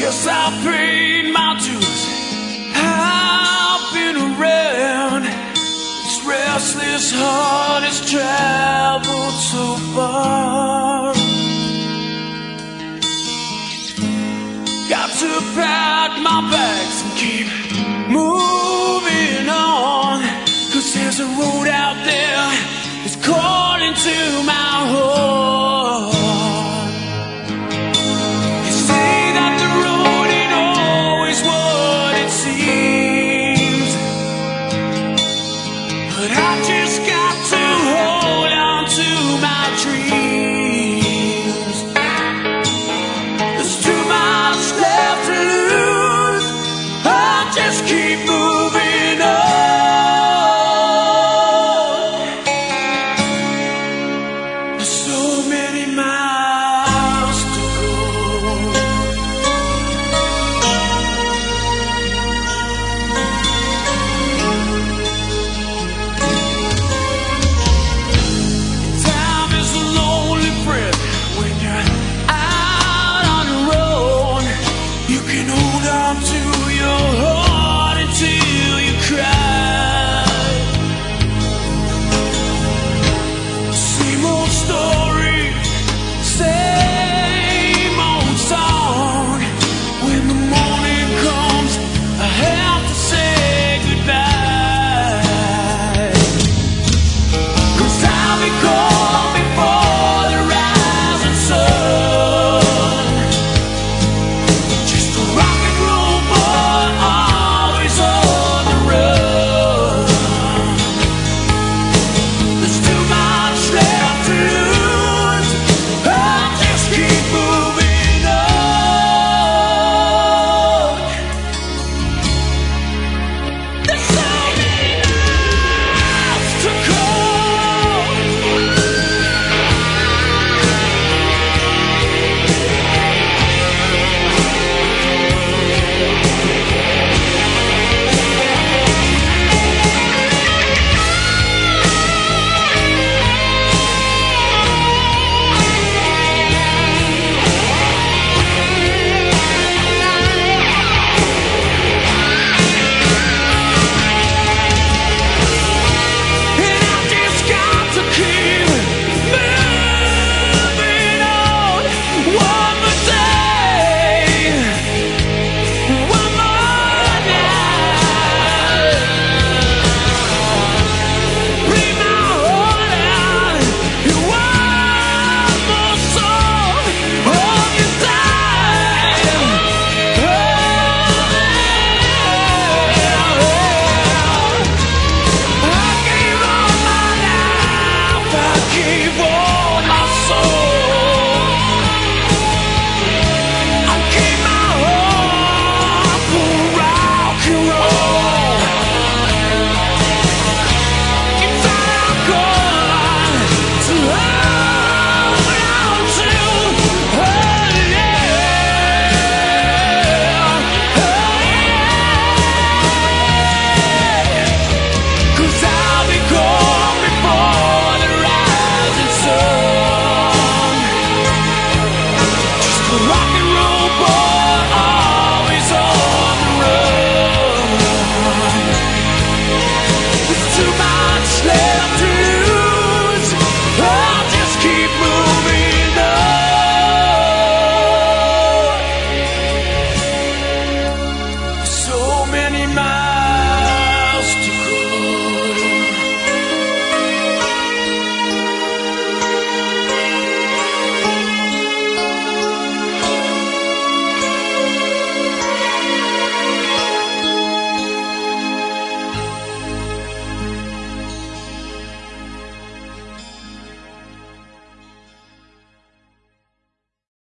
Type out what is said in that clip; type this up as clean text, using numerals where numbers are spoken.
Yes, I've paid my dues. I've been around. This restless heart has traveled so far. Got to pack my bags and keep moving on, 'cause there's a road out there that's calling to my heart. They say that the road ain't always what it seems, but I just got to hold on to my dreams. There's too much left to lose. I'll just keep moving on. There's so many miles to go. Time is a lonely friend when you're out on the road. You can